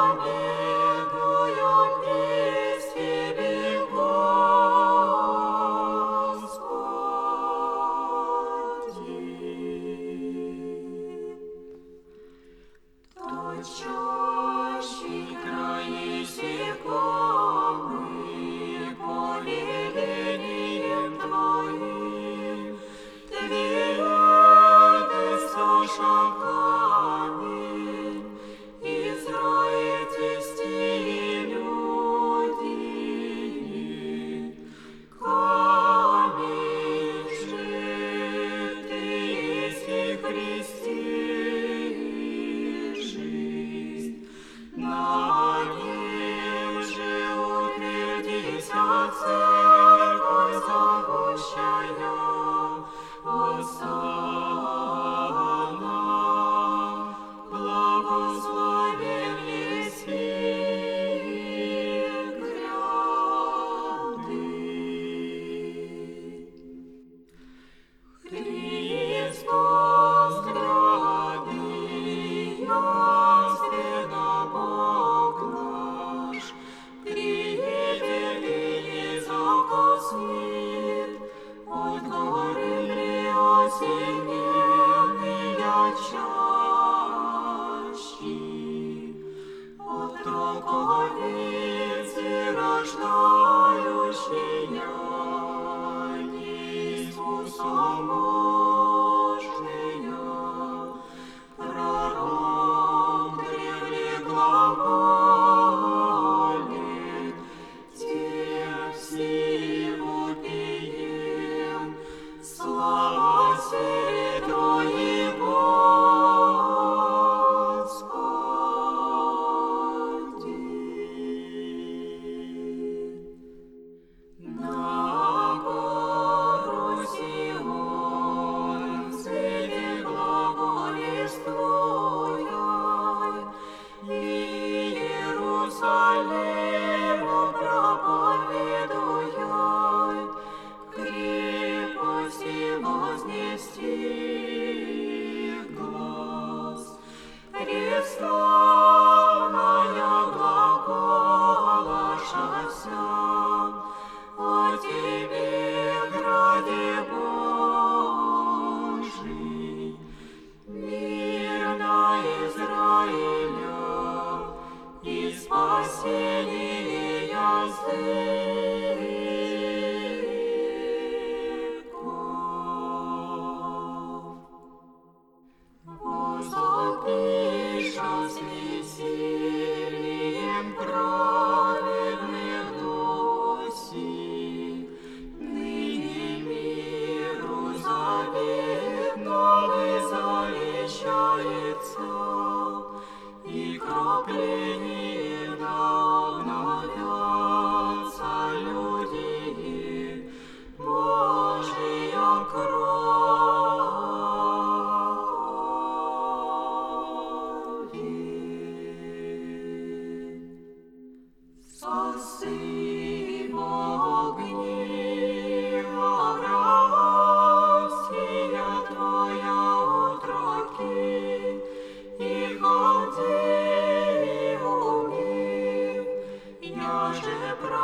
Чащий краи секомы повелением Твоим, Твиады со шагами, израильтестие люди, камень житый еси Христе. На нем же утвердися церковь зовущая, Осанна, благословен еси гряды. Христос гряды ястрена Бог наш, приедели закос свет, от горы преосененные чащи, от троковицы рождающая Иисуса мощная, пророк древний глаголит, тем всего пием, слава Святое Господи. На гору Сион среди глаголествуя, и Иерусалиму проповедуя, крепости вознести глас. Престолная глаголашася, о Тебе, граде Божий, мир на Израиля и спасение языков. Возопиша с весельем праведных дуси, ныне миру завет новый завещается, и кропление да обновятся люди, Божия крови. Сосыпь огни авраамские Твоя отроки, и халдеи умив, я же